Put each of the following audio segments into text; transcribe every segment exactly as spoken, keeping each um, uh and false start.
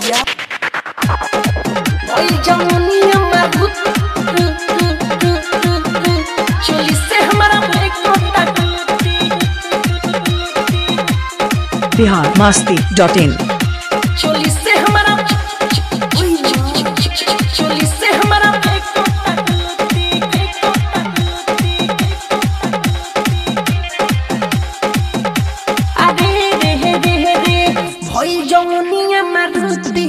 भैया। ओए जमुनिया मारुत चोली से हमारा बिहार मस्ती डॉट इन। चोली से हमारा चोली से हमारा अरे रे रे रे रे भई जमुनिया मारुति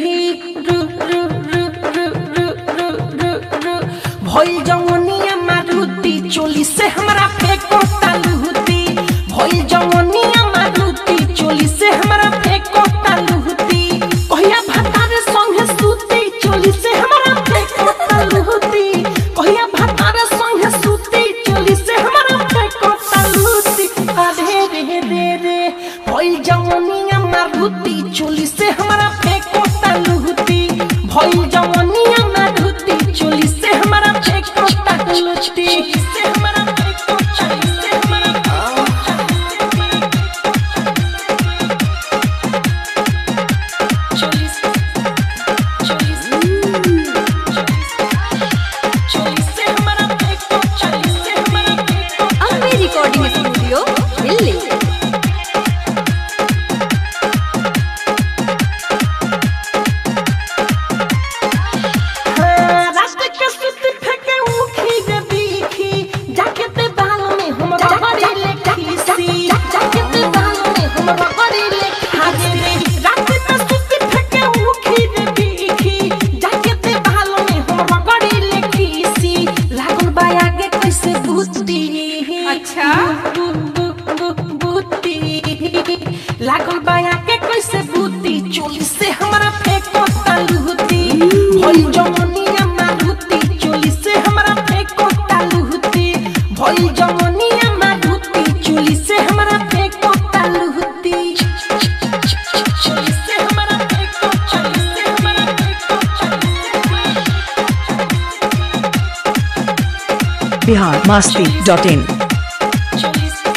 भई जमुनिया मारुति चोली से हमारा फेंको तालुती भई जमुनिया मारुति चोली से हमारा फेंको तालुती कहिया भातार संगे सूती चोली से हमारा फेंको तालुती कहिया भातार संगे सूती चोली से हमारा फेंको तालुती अरे रे रे रे भई जमुनिया मारुति चोली से हमारा फेंको तालुती भई जमुनिया मारुति चोली से हमारा फेंको तालुती से हमारा फेंको चोली से हमारा चोली से चोली से चोली से हमारा फेंको चोली से हमारा फेंको अम्बे रिकॉर्डिंग स्टूडियो दिल्ली। रास्ते के सुत फेंके उखी रे बीखी जाके ते बाल में हम रगड़ी ले खीसी जाके ते बाल में हम रगड़ी ले खीसी रास्ते के सुत फेंके उखी रे बीखी जाके ते बाल में हम रगड़ी ले खीसी लागल बाया के कैसे बूती अच्छा बूती लागल बाया के कैसे बूती चोली से हमारा फेंको तालुती भई जमुनिया मारुति चोली से हमारा फेंको तालुती भई जमुनिया मारुति चोली से हमारा फेंको तालुती चोली से हमारा फेंको चोली से हमारा फेंको बिहार मस्ती डॉट इन। चोली से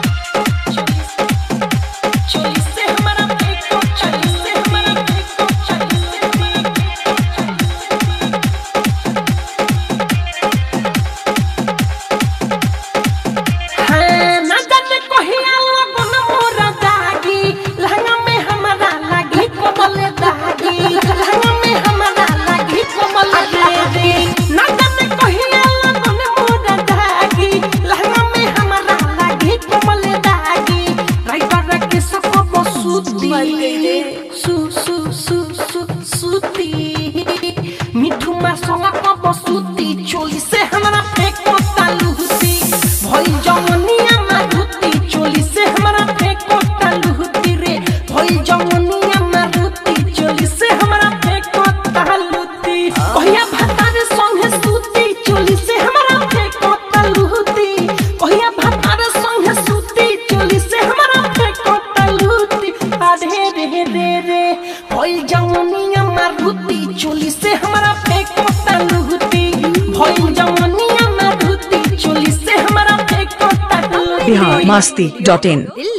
चोली से हमारा फेंको चोली से हमारा फेंको चोली से हाँ ना जाने कहिया लगन मोरा दागी लहंगा में हमारा लागी कमल दागी लहंगा में हमारा लागी कमल दागी ना जाने कहिया लगन मोरा दागी लहंगा में हमारा लागी कमल दागी राइटर के सको बसुती सु सु सु सु सुती मिठू मा सोला को बसुती चोली से हमारा फेंको तालुती भई जमुनिया मारुति चोली से हमारा फेंको तालुती रे भई जमुनिया मारुति चोली से हमारा फेंको तालुती कहिया भातार संगे सूती चोली से हमारा फेंको तालुती कहिया भातार संगे सूती चोली से हमारा फेंको तालुती अरे रे रे रे भई जमुनिया मारुति चोली से हमारा फेंको तालुती भई जमुनिया मारुति चोली से हमारा फेंको तालुती बिहार मस्ती डॉट इन। दिल्ली।